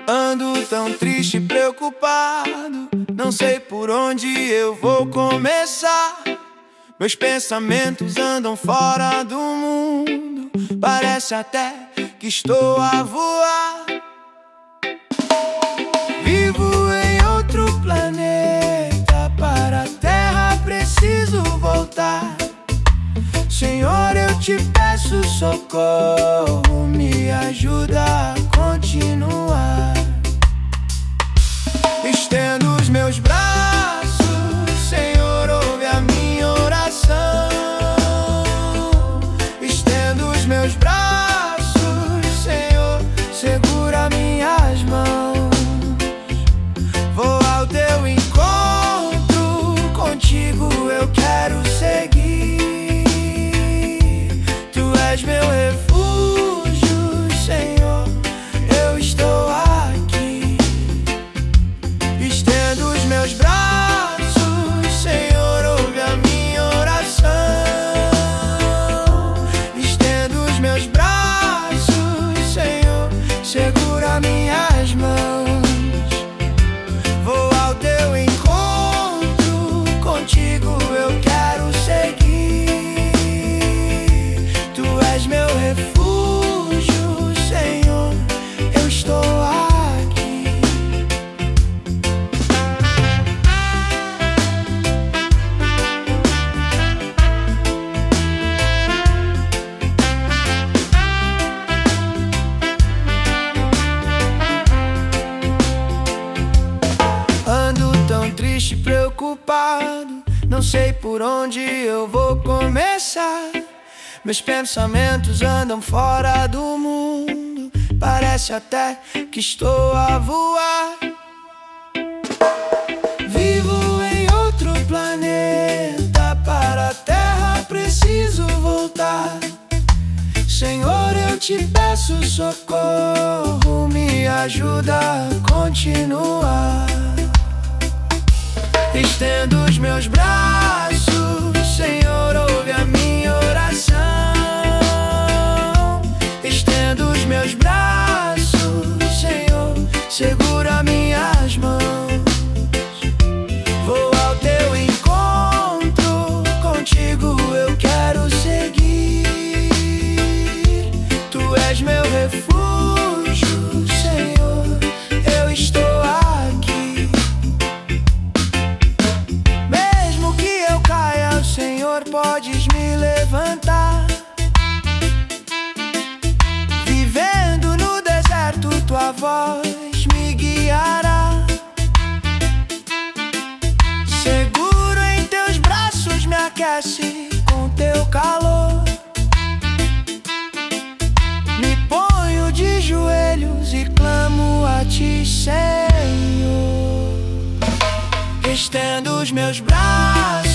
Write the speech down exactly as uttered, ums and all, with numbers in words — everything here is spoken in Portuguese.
Ando tão triste e preocupado, não sei por onde eu vou começar. Meus pensamentos andam fora do mundo, parece até que estou a voar. Vivo em outro planeta, para a Terra preciso voltar. Senhor, eu te peço socorro, me ajuda a continuar. Estendo os meus braços, Senhor, ouve a minha oração. Estendo os meus braços, Senhor, segura minhas mãos. Vou ao teu encontro, contigo eu quero seguir. Tu és meu refúgio, Senhor, eu estou aqui. Estendo os meus braços, Senhor, ouve a minha oração. Estendo os meus braços, Senhor, segura minhas mãos. Vou ao teu encontro, contigo eu quero seguir. Tu és meu refúgio, Senhor, eu estou aqui. Ando tão triste e preocupado, não sei por onde eu vou começar. Meus pensamentos andam fora do mundo, parece até que estou a voar. Vivo em outro planeta, para a Terra preciso voltar. Senhor, eu te peço socorro, me ajuda a continuar. Estendo os meus braços, Senhor, ouve a minha oração. Estendo os meus braços, Senhor, segura minhas mãos. Vou ao teu encontro, contigo eu quero seguir. Tu és meu refúgio, Senhor, eu estou aqui. Mesmo que eu caia, Senhor, podes me levantar. Vivendo no deserto, tua voz me guiará. Seguro em teus braços, me aquece com teu calor. Me ponho de joelhos e clamo a ti, Senhor. Estendo os meus braços,